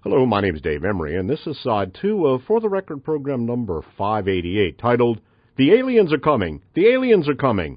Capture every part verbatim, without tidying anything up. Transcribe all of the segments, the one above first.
Hello, my name is Dave Emery, and this is side two of For the Record program number five eighty-eight, titled, The Aliens Are Coming! The Aliens Are Coming!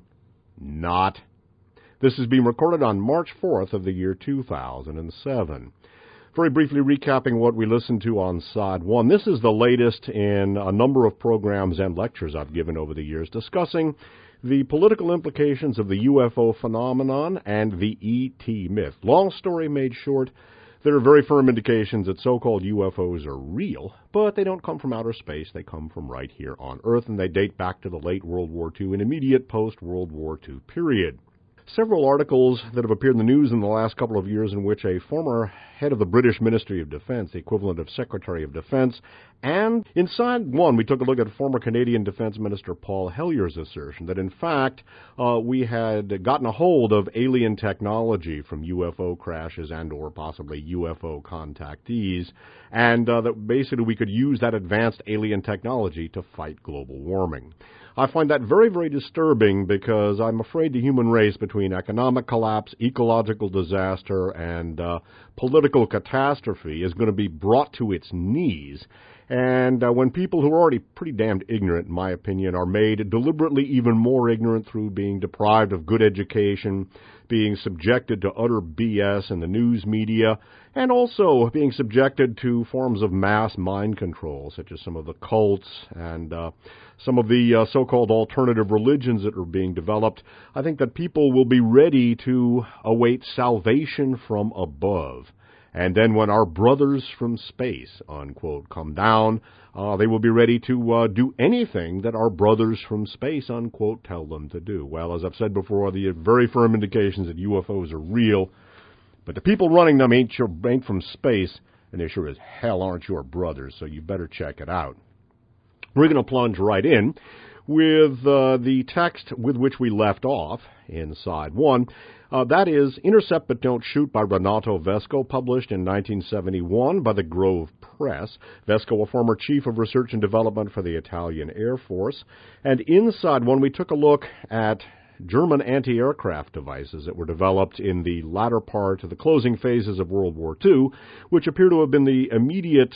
Not. This is being recorded on March fourth of the year two thousand seven. Very briefly recapping what we listened to on side one, this is the latest in a number of programs and lectures I've given over the years discussing the political implications of the U F O phenomenon and the E T myth. Long story made short, there are very firm indications that so-called U F Os are real, but they don't come from outer space. They come from right here on Earth, and they date back to the late World War Two and immediate post-World War Two period. Several articles that have appeared in the news in the last couple of years in which a former head of the British Ministry of Defense, the equivalent of Secretary of Defense, and inside one, we took a look at former Canadian Defense Minister Paul Hellier's assertion that, in fact, uh, we had gotten a hold of alien technology from U F O crashes and or possibly U F O contactees, and uh, that basically we could use that advanced alien technology to fight global warming. I find that very, very disturbing because I'm afraid the human race, between economic collapse, ecological disaster, and uh, political catastrophe, is going to be brought to its knees. And uh, when people who are already pretty damned ignorant, in my opinion, are made deliberately even more ignorant through being deprived of good education, being subjected to utter B S in the news media, and also being subjected to forms of mass mind control, such as some of the cults and uh, some of the uh, so-called alternative religions that are being developed, I think that people will be ready to await salvation from above. And then when our brothers from space, unquote, come down, uh, they will be ready to uh, do anything that our brothers from space, unquote, tell them to do. Well, as I've said before, the very firm indications that U F Os are real, but the people running them ain't, your, ain't from space, and they sure as hell aren't your brothers, so you better check it out. We're going to plunge right in with uh, the text with which we left off in side one. Uh, that is Intercept But Don't Shoot by Renato Vesco, published in nineteen seventy-one by the Grove Press. Vesco, a former chief of research and development for the Italian Air Force. And inside one, we took a look at German anti-aircraft devices that were developed in the latter part of the closing phases of World War Two, which appear to have been the immediate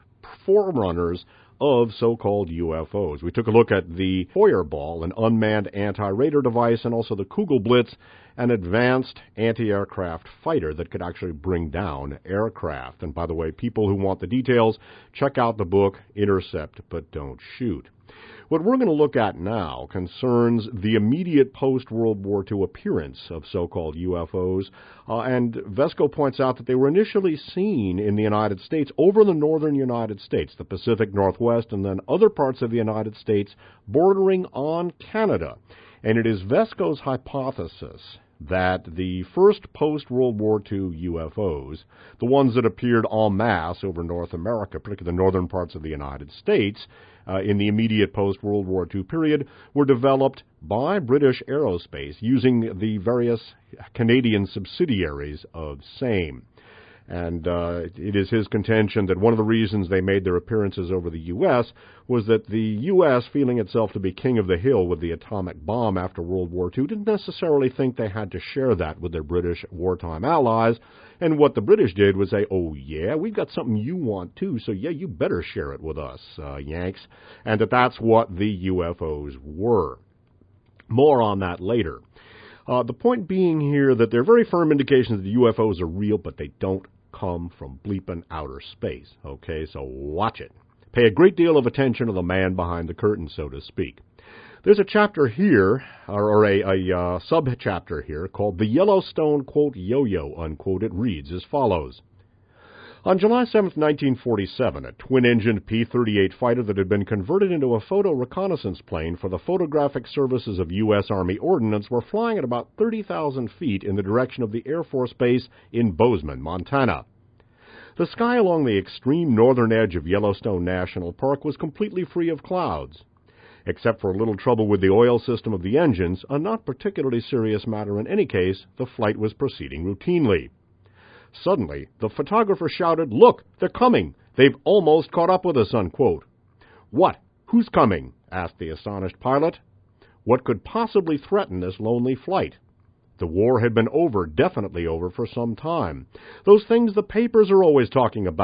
forerunners of so-called U F Os. We took a look at the Feuerball, an unmanned anti-radar device, and also the Kugelblitz, an advanced anti-aircraft fighter that could actually bring down aircraft. And by the way, people who want the details, check out the book Intercept But Don't Shoot. What we're going to look at now concerns the immediate post-World War Two appearance of so-called U F Os, uh, and Vesco points out that they were initially seen in the United States, over the northern United States, the Pacific Northwest, and then other parts of the United States bordering on Canada. And it is Vesco's hypothesis that the first post-World War Two U F Os, the ones that appeared en masse over North America, particularly the northern parts of the United States, uh, in the immediate post-World War Two period, were developed by British Aerospace using the various Canadian subsidiaries of same. And uh, it is his contention that one of the reasons they made their appearances over the U S was that the U S, feeling itself to be king of the hill with the atomic bomb after World War Two, didn't necessarily think they had to share that with their British wartime allies. And what the British did was say, oh, yeah, we've got something you want, too, so, yeah, you better share it with us, uh, Yanks. And that that's what the U F Os were. More on that later. Uh, the point being here that there are very firm indications that the U F Os are real, but they don't come from bleeping outer space. Okay, so watch it. Pay a great deal of attention to the man behind the curtain, so to speak. There's a chapter here, or, or a, a uh, sub-chapter here, called The Yellowstone, quote, Yo-Yo, unquote. It reads as follows. On July seventh, nineteen forty-seven, a twin-engined P thirty-eight fighter that had been converted into a photo reconnaissance plane for the photographic services of U S Army Ordnance were flying at about thirty thousand feet in the direction of the Air Force Base in Bozeman, Montana. The sky along the extreme northern edge of Yellowstone National Park was completely free of clouds. Except for a little trouble with the oil system of the engines, a not particularly serious matter in any case, the flight was proceeding routinely. Suddenly, the photographer shouted, "Look, they're coming! They've almost caught up with us," unquote. "What? Who's coming?" asked the astonished pilot. What could possibly threaten this lonely flight? The war had been over, definitely over, for some time. Those things the papers are always talking about.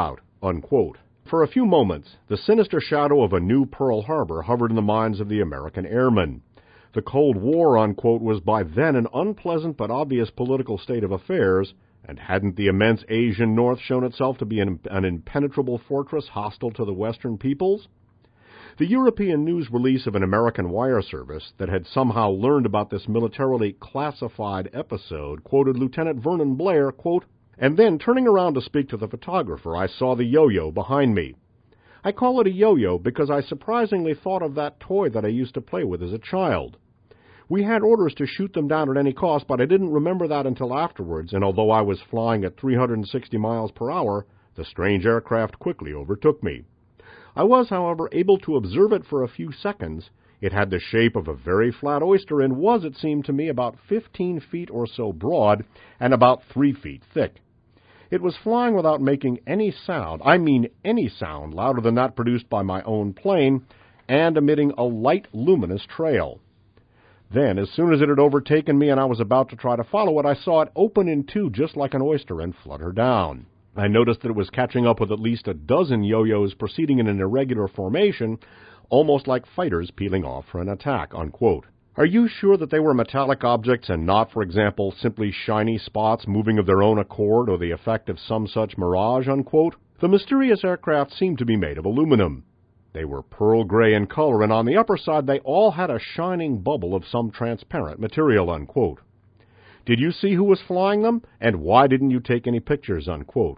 unquote. For a few moments, the sinister shadow of a new Pearl Harbor hovered in the minds of the American airmen. The Cold War, unquote, was by then an unpleasant but obvious political state of affairs, and hadn't the immense Asian North shown itself to be an, an impenetrable fortress hostile to the Western peoples? The European news release of an American wire service that had somehow learned about this militarily classified episode quoted Lieutenant Vernon Blair, quote, "And then, turning around to speak to the photographer, I saw the yo-yo behind me. I call it a yo-yo because I surprisingly thought of that toy that I used to play with as a child. We had orders to shoot them down at any cost, but I didn't remember that until afterwards, and although I was flying at three hundred sixty miles per hour, the strange aircraft quickly overtook me. I was, however, able to observe it for a few seconds. It had the shape of a very flat oyster and was, it seemed to me, about fifteen feet or so broad and about three feet thick. It was flying without making any sound, I mean any sound louder than that produced by my own plane, and emitting a light, luminous trail. Then, as soon as it had overtaken me and I was about to try to follow it, I saw it open in two just like an oyster and flutter down. I noticed that it was catching up with at least a dozen yo-yos proceeding in an irregular formation, almost like fighters peeling off for an attack," unquote. Are you sure that they were metallic objects and not, for example, simply shiny spots moving of their own accord or the effect of some such mirage, unquote? The mysterious aircraft seemed to be made of aluminum. They were pearl gray in color, and on the upper side they all had a shining bubble of some transparent material, unquote. Did you see who was flying them, and why didn't you take any pictures, unquote?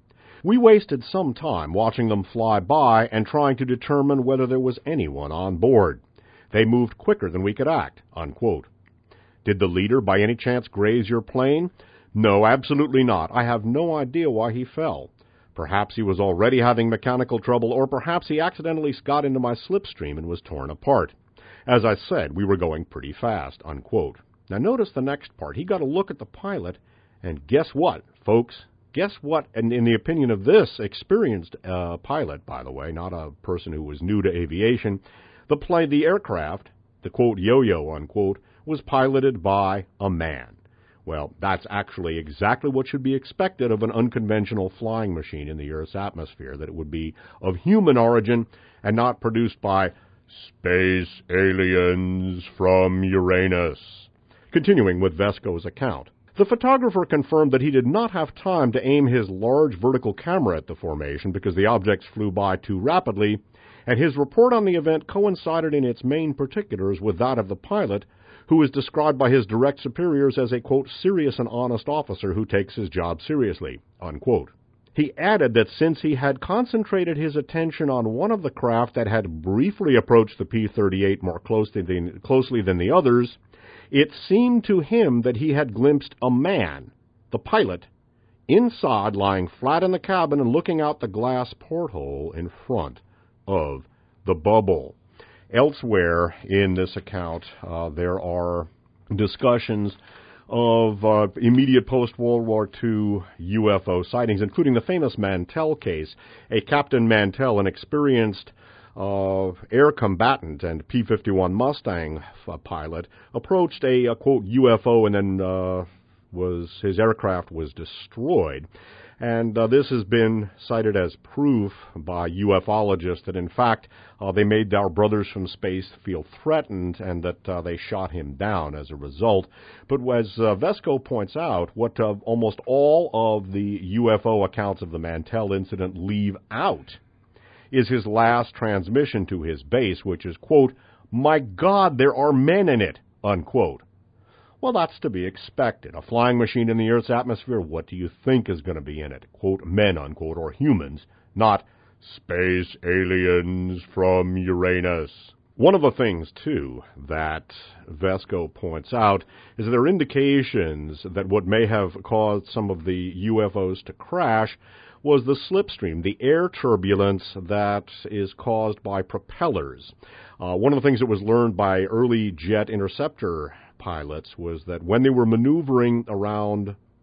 We wasted some time watching them fly by and trying to determine whether there was anyone on board. They moved quicker than we could act, unquote. Did the leader by any chance graze your plane? No, absolutely not. I have no idea why he fell. Perhaps he was already having mechanical trouble, or perhaps he accidentally got into my slipstream and was torn apart. As I said, we were going pretty fast, unquote. Now notice the next part. He got a look at the pilot, and guess what, folks? Guess what? And in the opinion of this experienced uh, pilot, by the way, not a person who was new to aviation, the plane, the aircraft, the quote yo-yo, unquote, was piloted by a man. Well, that's actually exactly what should be expected of an unconventional flying machine in the Earth's atmosphere, that it would be of human origin and not produced by space aliens from Uranus. Continuing with Vesco's account. The photographer confirmed that he did not have time to aim his large vertical camera at the formation because the objects flew by too rapidly, and his report on the event coincided in its main particulars with that of the pilot, who is described by his direct superiors as a, quote, serious and honest officer who takes his job seriously, unquote. He added that since he had concentrated his attention on one of the craft that had briefly approached the P thirty-eight more closely than, closely than the others, it seemed to him that he had glimpsed a man, the pilot, inside, lying flat in the cabin and looking out the glass porthole in front of the bubble. Elsewhere in this account, uh, there are discussions of uh, immediate post-World War Two U F O sightings, including the famous Mantell case. A Captain Mantell, an experienced uh, air combatant and P fifty-one Mustang uh, pilot, approached a, a, quote, U F O, and then uh, was his aircraft was destroyed. And uh, this has been cited as proof by ufologists that, in fact, uh, they made our brothers from space feel threatened and that uh, they shot him down as a result. But as uh, Vesco points out, what uh, almost all of the U F O accounts of the Mantell incident leave out is his last transmission to his base, which is, quote, "My God, there are men in it," unquote. Well, that's to be expected. A flying machine in the Earth's atmosphere, what do you think is going to be in it? Quote, men, unquote, or humans, not space aliens from Uranus. One of the things, too, that Vesco points out is that there are indications that what may have caused some of the U F Os to crash was the slipstream, the air turbulence that is caused by propellers. Uh, one of the things that was learned by early jet interceptor pilots was that when they were maneuvering around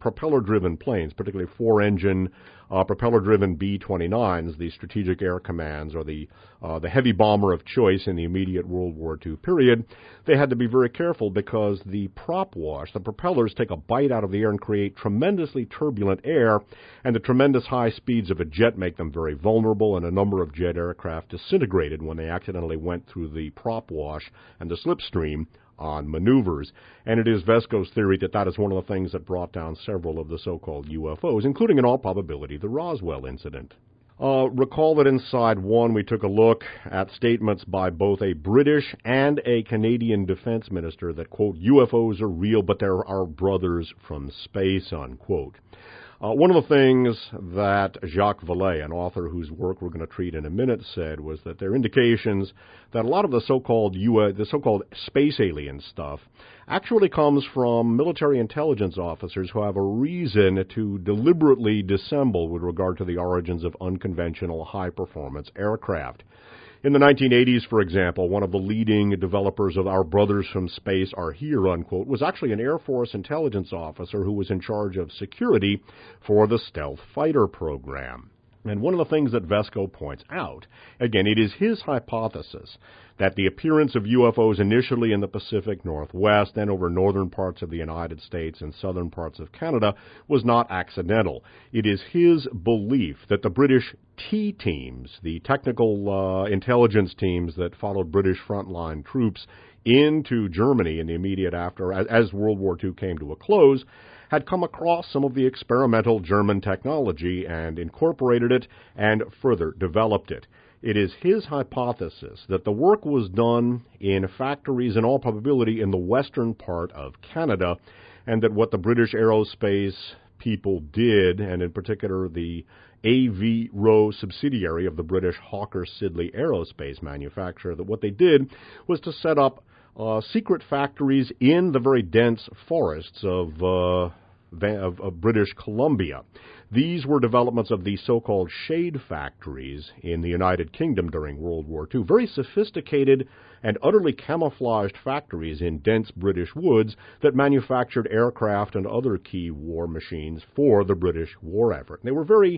propeller-driven planes, particularly four-engine uh, propeller-driven B twenty-nines, the Strategic Air Commands, or the uh, the heavy bomber of choice in the immediate World War Two period, they had to be very careful because the prop wash, the propellers take a bite out of the air and create tremendously turbulent air, and the tremendous high speeds of a jet make them very vulnerable, and a number of jet aircraft disintegrated when they accidentally went through the prop wash and the slipstream on maneuvers. And it is Vesco's theory that that is one of the things that brought down several of the so-called U F Os, including in all probability the Roswell incident. Uh, recall that inside one we took a look at statements by both a British and a Canadian defense minister that, quote, U F Os are real, but they're our brothers from space, unquote. Uh, one of the things that Jacques Vallée, an author whose work we're going to treat in a minute, said was that there are indications that a lot of the so-called U S, the so-called space alien stuff actually comes from military intelligence officers who have a reason to deliberately dissemble with regard to the origins of unconventional high-performance aircraft. In the nineteen eighties, for example, one of the leading developers of Our Brothers from Space Are Here, unquote, was actually an Air Force intelligence officer who was in charge of security for the stealth fighter program. And one of the things that Vesco points out, again, it is his hypothesis that the appearance of U F Os initially in the Pacific Northwest, then over northern parts of the United States and southern parts of Canada, was not accidental. It is his belief that the British T teams, the technical uh, intelligence teams that followed British frontline troops into Germany in the immediate after, as, as World War Two came to a close, had come across some of the experimental German technology and incorporated it and further developed it. It is his hypothesis that the work was done in factories, in all probability, in the western part of Canada, and that what the British aerospace people did, and in particular the A V R O subsidiary of the British Hawker Siddeley aerospace manufacturer, that what they did was to set up uh, secret factories in the very dense forests of uh, Of, of British Columbia. These were developments of the so-called shade factories in the United Kingdom during World War Two. Very sophisticated and utterly camouflaged factories in dense British woods that manufactured aircraft and other key war machines for the British war effort. They were very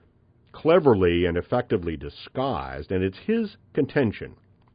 cleverly and effectively disguised, and it's his contention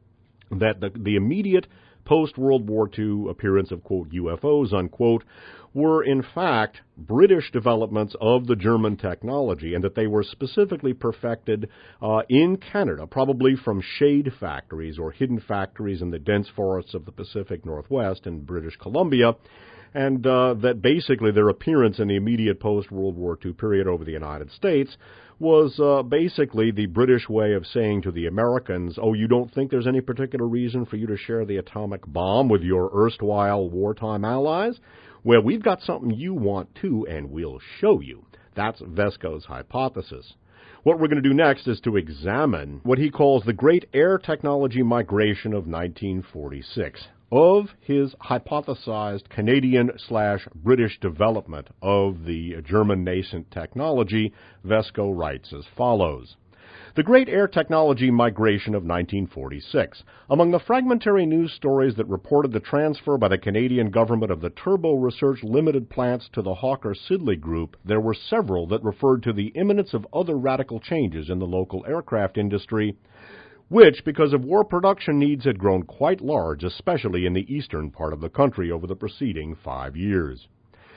that the, the immediate post-World War Two appearance of, quote, U F Os, unquote, were in fact British developments of the German technology, and that they were specifically perfected uh, in Canada, probably from shade factories or hidden factories in the dense forests of the Pacific Northwest and British Columbia, and uh, that basically their appearance in the immediate post-World War Two period over the United States was uh, basically the British way of saying to the Americans, oh, you don't think there's any particular reason for you to share the atomic bomb with your erstwhile wartime allies? Well, we've got something you want too, and we'll show you. That's Vesco's hypothesis. What we're going to do next is to examine what he calls the Great Air Technology Migration of nineteen forty-six. Of his hypothesized Canadian slash British development of the German nascent technology, Vesco writes as follows. The Great Air Technology Migration of nineteen forty-six. Among the fragmentary news stories that reported the transfer by the Canadian government of the Turbo Research Limited plants to the Hawker Siddeley Group, there were several that referred to the imminence of other radical changes in the local aircraft industry, which, because of war production needs, had grown quite large, especially in the eastern part of the country over the preceding five years.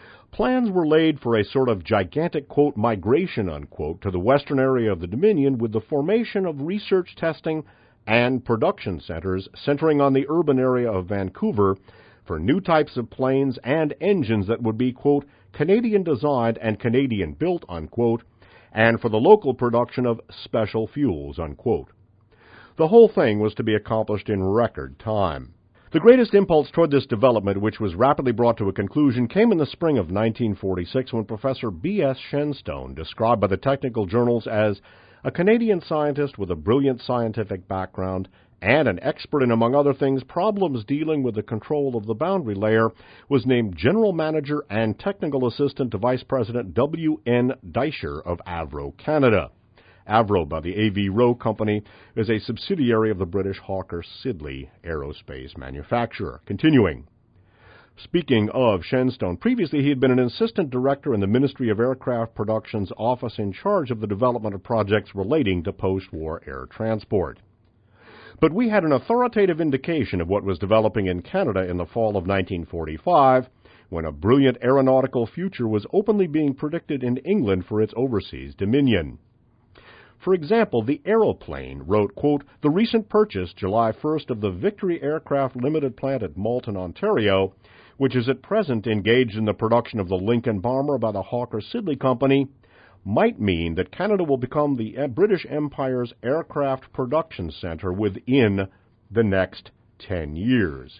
Plans were laid for a sort of gigantic, quote, migration, unquote, to the western area of the Dominion with the formation of research, testing, and production centers centering on the urban area of Vancouver for new types of planes and engines that would be, quote, Canadian-designed and Canadian-built, unquote, and for the local production of special fuels, unquote. The whole thing was to be accomplished in record time. The greatest impulse toward this development, which was rapidly brought to a conclusion, came in the spring of nineteen forty-six when Professor B S Shenstone, described by the technical journals as a Canadian scientist with a brilliant scientific background and an expert in, among other things, problems dealing with the control of the boundary layer, was named General Manager and Technical Assistant to Vice President W N Deisher of Avro, Canada. Avro, by the A V R O Company, is a subsidiary of the British Hawker Siddeley aerospace manufacturer. Continuing. Speaking of Shenstone, previously he had been an assistant director in the Ministry of Aircraft Production's office in charge of the development of projects relating to post-war air transport. But we had an authoritative indication of what was developing in Canada in the fall of nineteen forty-five, when a brilliant aeronautical future was openly being predicted in England for its overseas dominion. For example, the Aeroplane wrote, quote, "The recent purchase, July first, of the Victory Aircraft Limited plant at Malton, Ontario, which is at present engaged in the production of the Lincoln bomber by the Hawker Siddeley Company, might mean that Canada will become the British Empire's aircraft production center within the next ten years.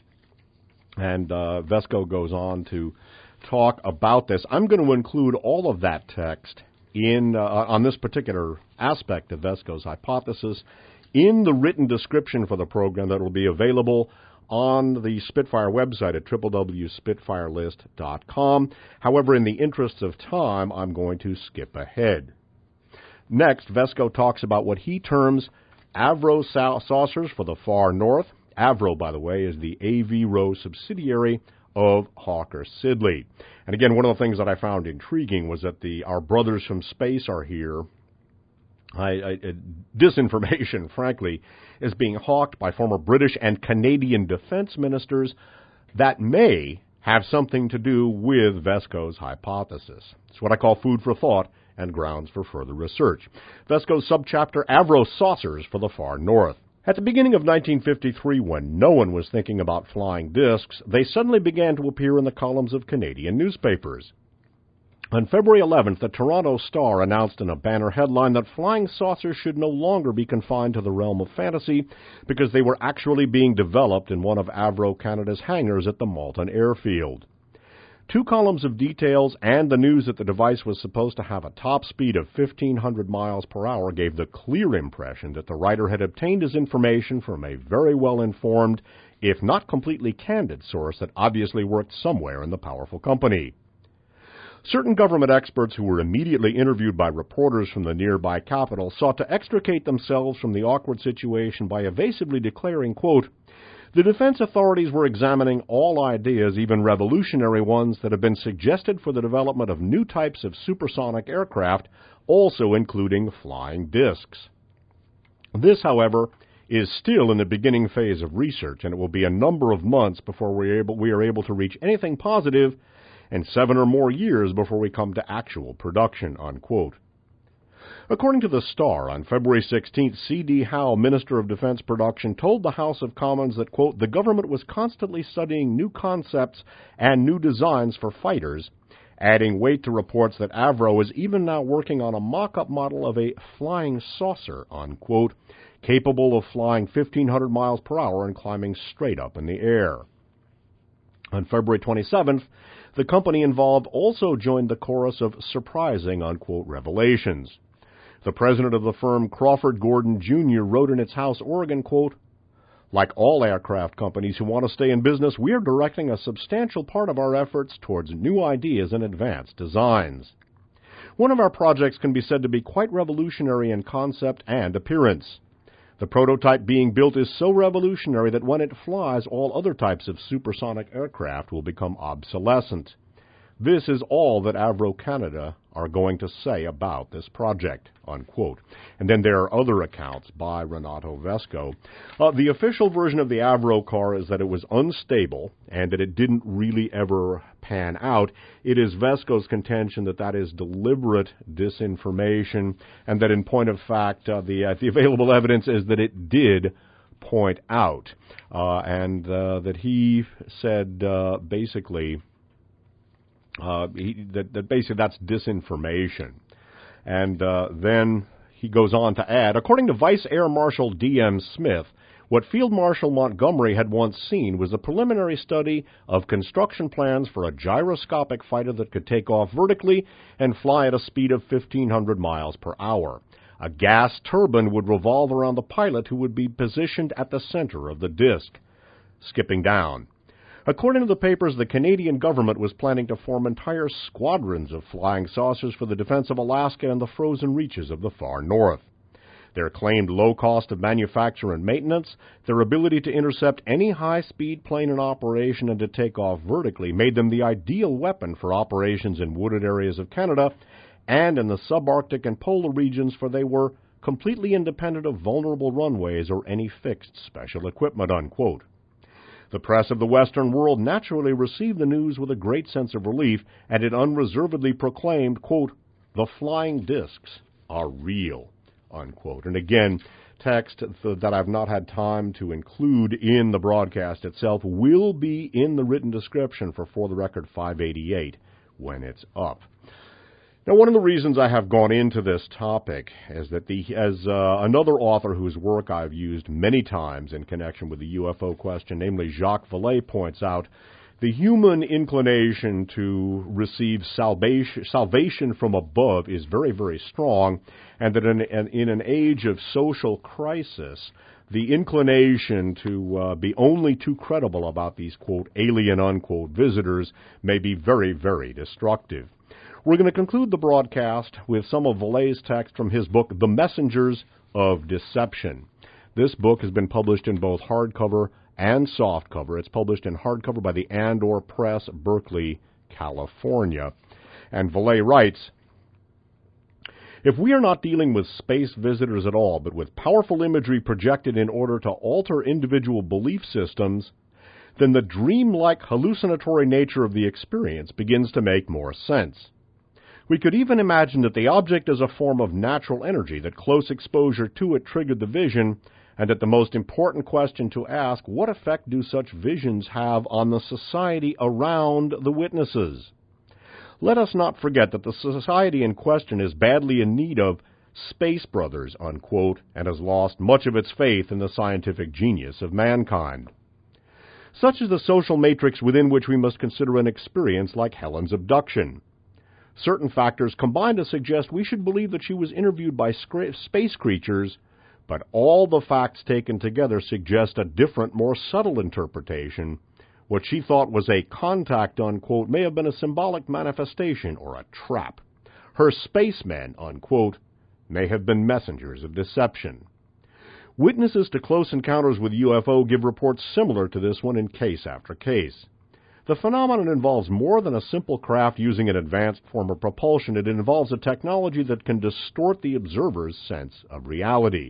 And uh, Vesco goes on to talk about this. I'm going to include all of that text in uh, on this particular aspect of Vesco's hypothesis in the written description for the program that will be available on the Spitfire website at w w w dot spitfire list dot com. However, in the interests of time, I'm going to skip ahead. Next, Vesco talks about what he terms Avro saucers for the far north. Avro, by the way, is the Avro subsidiary of Hawker Siddeley. And again, one of the things that I found intriguing was that the our brothers from space are here. I, I, disinformation, frankly, is being hawked by former British and Canadian defense ministers that may have something to do with Vesco's hypothesis. It's what I call food for thought and grounds for further research. Vesco's subchapter, Avro Saucers for the Far North. At the beginning of nineteen fifty-three, when no one was thinking about flying discs, they suddenly began to appear in the columns of Canadian newspapers. On February eleventh, the Toronto Star announced in a banner headline that flying saucers should no longer be confined to the realm of fantasy because they were actually being developed in one of Avro Canada's hangars at the Malton Airfield. Two columns of details and the news that the device was supposed to have a top speed of fifteen hundred miles per hour gave the clear impression that the writer had obtained his information from a very well-informed, if not completely candid source that obviously worked somewhere in the powerful company. Certain government experts who were immediately interviewed by reporters from the nearby capital sought to extricate themselves from the awkward situation by evasively declaring, quote, "The defense authorities were examining all ideas, even revolutionary ones, that have been suggested for the development of new types of supersonic aircraft, also including flying discs." This, however, is still in the beginning phase of research, and it will be a number of months before we are able, we are able to reach anything positive, and seven or more years before we come to actual production, unquote. According to the Star, on February sixteenth, C D Howe, Minister of Defense Production, told the House of Commons that, quote, "the government was constantly studying new concepts and new designs for fighters," adding weight to reports that Avro is even now working on a mock-up model of a flying saucer, unquote, capable of flying fifteen hundred miles per hour and climbing straight up in the air. On February twenty-seventh, the company involved also joined the chorus of surprising, unquote, revelations. The president of the firm, Crawford Gordon Junior, wrote in its House, Oregon, quote, "Like all aircraft companies who want to stay in business, we are directing a substantial part of our efforts towards new ideas and advanced designs. One of our projects can be said to be quite revolutionary in concept and appearance. The prototype being built is so revolutionary that when it flies, all other types of supersonic aircraft will become obsolescent. This is all that Avro Canada are going to say about this project," unquote. And then there are other accounts by Renato Vesco. Uh, the official version of the Avro car is that it was unstable and that it didn't really ever pan out. It is Vesco's contention that that is deliberate disinformation, and that in point of fact, uh, the, uh, the available evidence is that it did point out, uh, and uh, that he said uh, basically Uh, he, that, that basically that's disinformation. And uh, then he goes on to add, according to Vice Air Marshal D M Smith, what Field Marshal Montgomery had once seen was a preliminary study of construction plans for a gyroscopic fighter that could take off vertically and fly at a speed of fifteen hundred miles per hour. A gas turbine would revolve around the pilot, who would be positioned at the center of the disc. Skipping down. According to the papers, the Canadian government was planning to form entire squadrons of flying saucers for the defense of Alaska and the frozen reaches of the far north. Their claimed low cost of manufacture and maintenance, their ability to intercept any high-speed plane in operation and to take off vertically made them the ideal weapon for operations in wooded areas of Canada and in the subarctic and polar regions, for they were completely independent of vulnerable runways or any fixed special equipment, unquote. The press of the Western world naturally received the news with a great sense of relief, and it unreservedly proclaimed, quote, "The flying discs are real," unquote. And again, text that I've not had time to include in the broadcast itself will be in the written description for For the Record five eighty-eight when it's up. Now, one of the reasons I have gone into this topic is that the, as uh, another author whose work I've used many times in connection with the U F O question, namely Jacques Vallée, points out, the human inclination to receive salvation, salvation from above is very, very strong, and that in, in an age of social crisis, the inclination to uh, be only too credible about these, quote, alien, unquote, visitors may be very, very destructive. We're going to conclude the broadcast with some of Vallée's text from his book, The Messengers of Deception. This book has been published in both hardcover and softcover. It's published in hardcover by the Andor Press, Berkeley, California. And Vallée writes, "If we are not dealing with space visitors at all, but with powerful imagery projected in order to alter individual belief systems, then the dreamlike hallucinatory nature of the experience begins to make more sense. We could even imagine that the object is a form of natural energy, that close exposure to it triggered the vision, and that the most important question to ask, what effect do such visions have on the society around the witnesses? Let us not forget that the society in question is badly in need of space brothers, unquote, and has lost much of its faith in the scientific genius of mankind. Such is the social matrix within which we must consider an experience like Helen's abduction. Certain factors combine to suggest we should believe that she was interviewed by space creatures, but all the facts taken together suggest a different, more subtle interpretation. What she thought was a contact, unquote, may have been a symbolic manifestation or a trap. Her spacemen, unquote, may have been messengers of deception. Witnesses to close encounters with U F O give reports similar to this one in case after case. The phenomenon involves more than a simple craft using an advanced form of propulsion. It involves a technology that can distort the observer's sense of reality.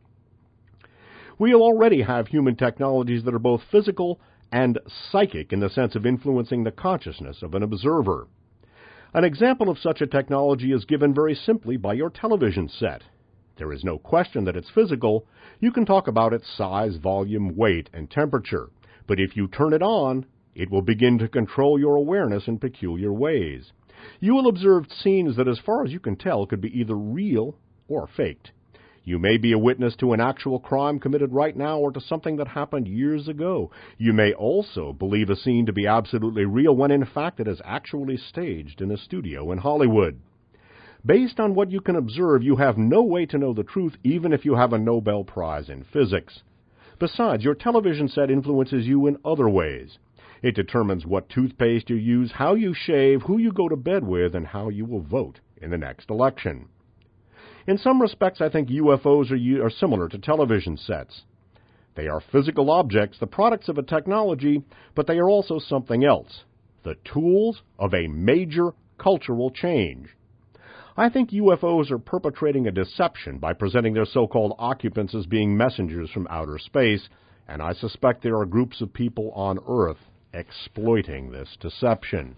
We already have human technologies that are both physical and psychic in the sense of influencing the consciousness of an observer. An example of such a technology is given very simply by your television set. There is no question that it's physical. You can talk about its size, volume, weight, and temperature. But if you turn it on, it will begin to control your awareness in peculiar ways. You will observe scenes that, as far as you can tell, could be either real or faked. You may be a witness to an actual crime committed right now or to something that happened years ago. You may also believe a scene to be absolutely real when, in fact, it is actually staged in a studio in Hollywood. Based on what you can observe, you have no way to know the truth, even if you have a Nobel Prize in physics. Besides, your television set influences you in other ways. It determines what toothpaste you use, how you shave, who you go to bed with, and how you will vote in the next election. In some respects, I think U F Os are, are similar to television sets. They are physical objects, the products of a technology, but they are also something else, the tools of a major cultural change. I think U F Os are perpetrating a deception by presenting their so-called occupants as being messengers from outer space, and I suspect there are groups of people on Earth exploiting this deception.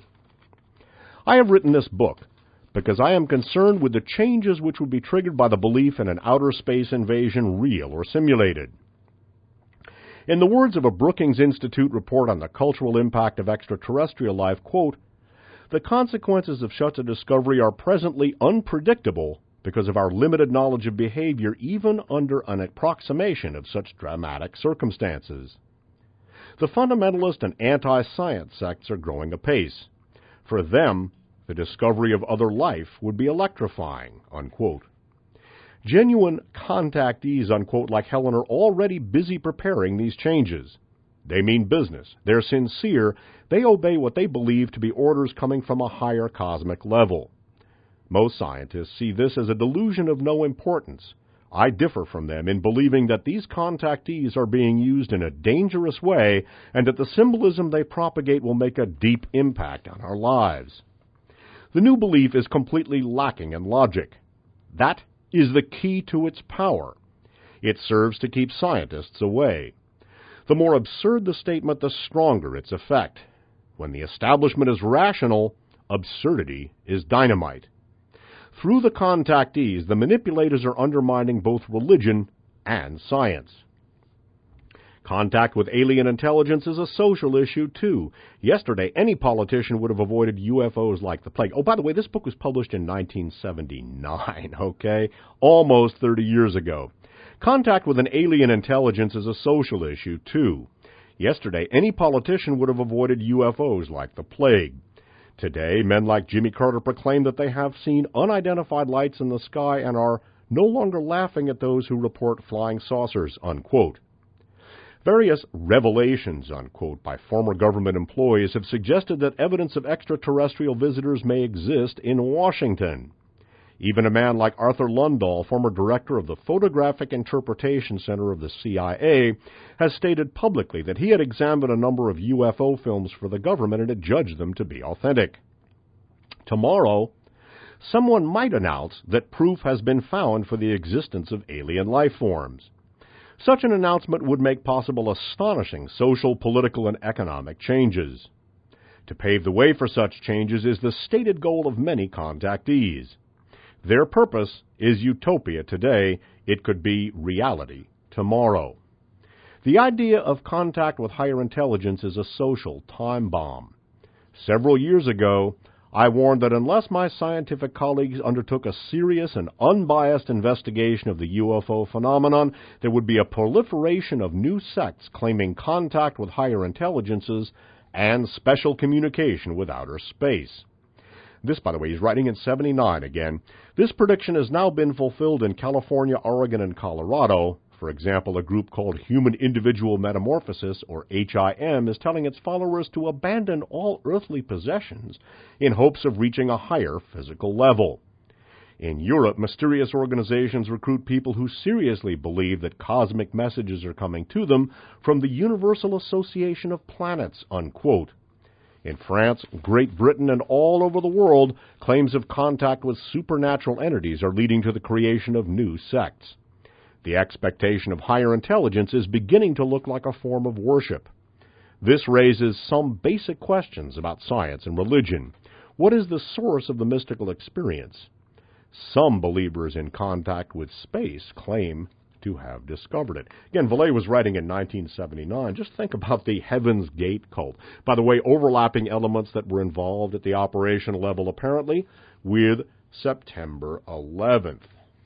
I have written this book because I am concerned with the changes which would be triggered by the belief in an outer space invasion, real or simulated. In the words of a Brookings Institute report on the cultural impact of extraterrestrial life, quote, "The consequences of such a discovery are presently unpredictable because of our limited knowledge of behavior even under an approximation of such dramatic circumstances. The fundamentalist and anti-science sects are growing apace. For them, the discovery of other life would be electrifying," unquote. Genuine contactees, unquote, like Helen are already busy preparing these changes. They mean business. They're sincere. They obey what they believe to be orders coming from a higher cosmic level. Most scientists see this as a delusion of no importance, I differ from them in believing that these contactees are being used in a dangerous way and that the symbolism they propagate will make a deep impact on our lives. The new belief is completely lacking in logic. That is the key to its power. It serves to keep scientists away. The more absurd the statement, the stronger its effect. When the establishment is rational, absurdity is dynamite. Through the contactees, the manipulators are undermining both religion and science. Contact with alien intelligence is a social issue, too. Yesterday, any politician would have avoided U F Os like the plague. Oh, by the way, this book was published in nineteen seventy-nine, okay? Almost thirty years ago. Contact with an alien intelligence is a social issue, too. Yesterday, any politician would have avoided U F Os like the plague. Today, men like Jimmy Carter proclaim that they have seen unidentified lights in the sky and are no longer laughing at those who report flying saucers, unquote. Various revelations, unquote, by former government employees have suggested that evidence of extraterrestrial visitors may exist in Washington. Even a man like Arthur Lundahl, former director of the Photographic Interpretation Center of the C I A, has stated publicly that he had examined a number of U F O films for the government and had judged them to be authentic. Tomorrow, someone might announce that proof has been found for the existence of alien life forms. Such an announcement would make possible astonishing social, political, and economic changes. To pave the way for such changes is the stated goal of many contactees. Their purpose is utopia today. It could be reality tomorrow. The idea of contact with higher intelligence is a social time bomb. Several years ago, I warned that unless my scientific colleagues undertook a serious and unbiased investigation of the U F O phenomenon, there would be a proliferation of new sects claiming contact with higher intelligences and special communication with outer space. This, by the way, he's writing in seventy-nine again. This prediction has now been fulfilled in California, Oregon, and Colorado. For example, a group called Human Individual Metamorphosis, or H I M, is telling its followers to abandon all earthly possessions in hopes of reaching a higher physical level. In Europe, mysterious organizations recruit people who seriously believe that cosmic messages are coming to them from the Universal Association of Planets, unquote. In France, Great Britain, and all over the world, claims of contact with supernatural entities are leading to the creation of new sects. The expectation of higher intelligence is beginning to look like a form of worship. This raises some basic questions about science and religion. What is the source of the mystical experience? Some believers in contact with space claim to have discovered it. Again, Vallée was writing in nineteen seventy-nine. Just think about the Heaven's Gate cult. By the way, overlapping elements that were involved at the operational level, apparently, with September eleventh.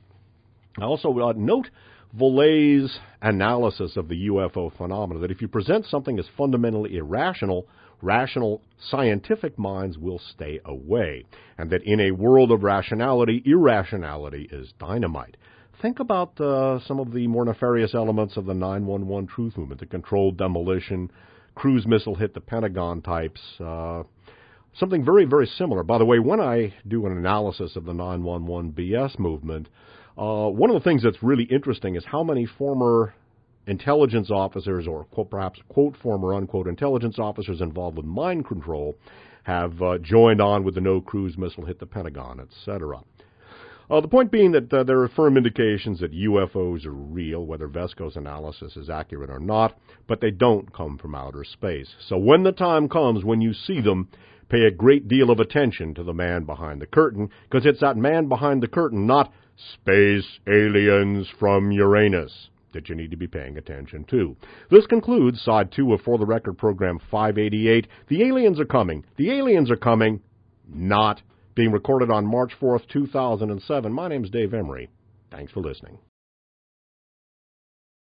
I also uh, note Vallée's analysis of the U F O phenomena, that if you present something as fundamentally irrational, rational scientific minds will stay away, and that in a world of rationality, irrationality is dynamite. Think about uh, some of the more nefarious elements of the nine one one truth movement, the controlled demolition, cruise missile hit the Pentagon types, uh, something very, very similar. By the way, when I do an analysis of the nine one one B S movement, uh, one of the things that's really interesting is how many former intelligence officers, or quote, perhaps, quote, former, unquote, intelligence officers involved with mind control have uh, joined on with the no cruise missile hit the Pentagon, et cetera. Uh, the point being that uh, there are firm indications that U F Os are real, whether Vesco's analysis is accurate or not, but they don't come from outer space. So when the time comes when you see them, pay a great deal of attention to the man behind the curtain, because it's that man behind the curtain, not space aliens from Uranus, that you need to be paying attention to. This concludes Side two of For the Record Program five eighty-eight. The aliens are coming. The aliens are coming. Not. Being recorded on March fourth, two thousand seven. My name is Dave Emery. Thanks for listening.